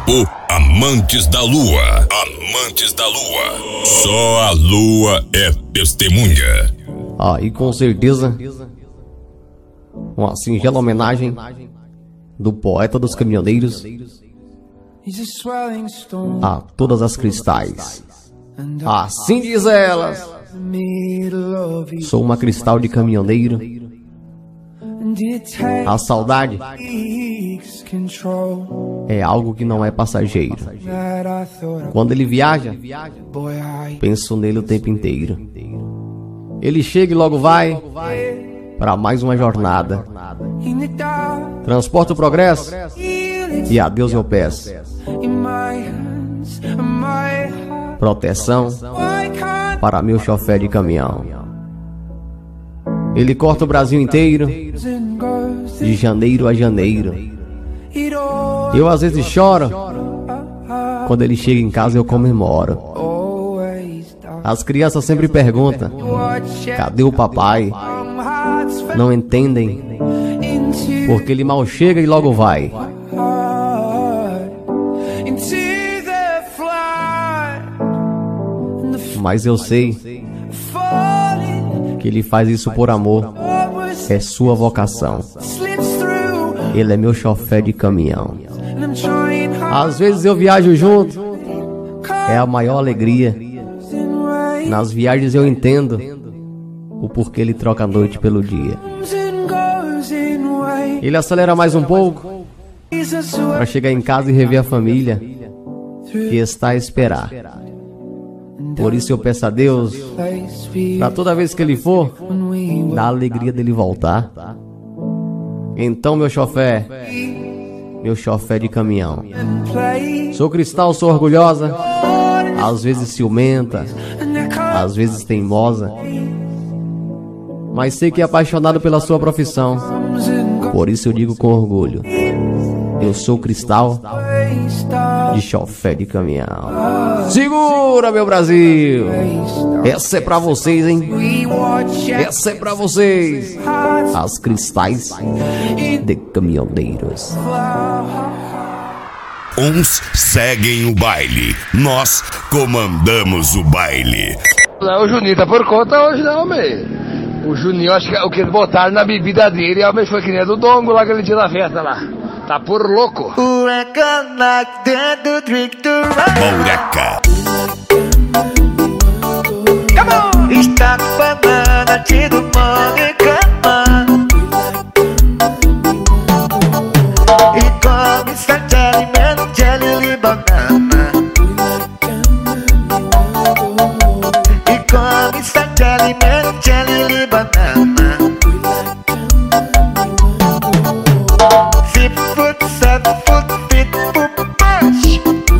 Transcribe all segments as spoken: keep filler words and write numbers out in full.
Grupo Amantes da Lua. Amantes da Lua. Só a Lua é testemunha. Ah, e com certeza, uma singela homenagem do poeta dos caminhoneiros a todas as cristais. Assim diz elas: sou uma cristal de caminhoneiro. A saudade é algo que não é passageiro. Quando ele viaja, penso nele o tempo inteiro. Ele chega e logo vai para mais uma jornada. Transporta o progresso e a Deus eu peço proteção para meu chofer de caminhão. Ele corta o Brasil inteiro, de janeiro a janeiro. Eu às vezes choro, quando ele chega em casa eu comemoro. As crianças sempre perguntam: cadê o papai? Não entendem, porque ele mal chega e logo vai. Mas eu sei que ele faz isso por amor. É sua vocação. Ele é meu chofer de caminhão. Às vezes eu viajo junto, é a maior alegria. Nas viagens eu entendo o porquê ele troca a noite pelo dia. Ele acelera mais um pouco para chegar em casa e rever a família que está a esperar. Por isso eu peço a Deus, para toda vez que ele for, dá a alegria dele voltar. Então, meu chofer, meu chofer de caminhão, sou cristal, sou orgulhosa, às vezes ciumenta, às vezes teimosa, mas sei que é apaixonado pela sua profissão. Por isso eu digo com orgulho: eu sou cristal de chofer de caminhão. Segura, meu Brasil! Essa é pra vocês, hein? Essa é pra vocês, as cristais de caminhoneiros. Uns seguem o baile, nós comandamos o baile. Não, o Juninho tá por conta hoje não, meu. O Juninho, acho que o que botaram na bebida dele, realmente foi que nem a do Dongo lá, aquele dia da festa lá. Tá por louco. Mouraca. Está banana, tido mone cama. E come sete alimentos, jelly e banana. E come sete alimentos, jelly e banana. Six foot, seven foot, fit for punch.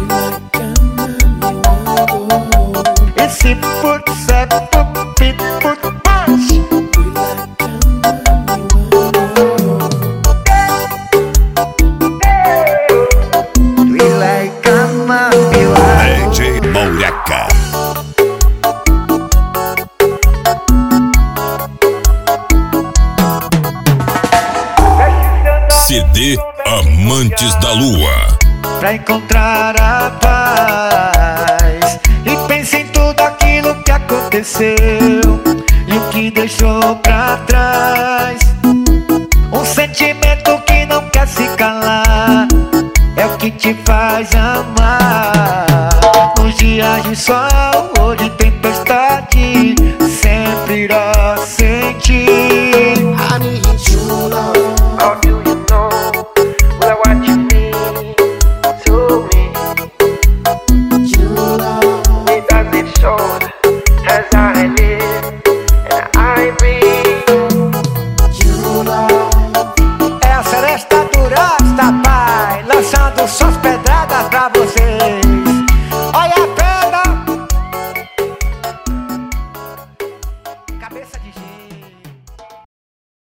E six foot, seven foot, fit for punch. We like a mafia. D J Mouraca. C D Amantes da Lua. Pra encontrar a paz e pense em tudo aquilo que aconteceu e o que deixou pra trás. Um sentimento que não quer se calar é o que te faz amar. Nos dias de sol ou de tempestade, sempre irá sentir. I need you, love. How do you know well, what you mean to me? You love me, does it show as I live and I breathe? You love. É a Celeste do Rasta, pai, lançando suas pedradas pra você.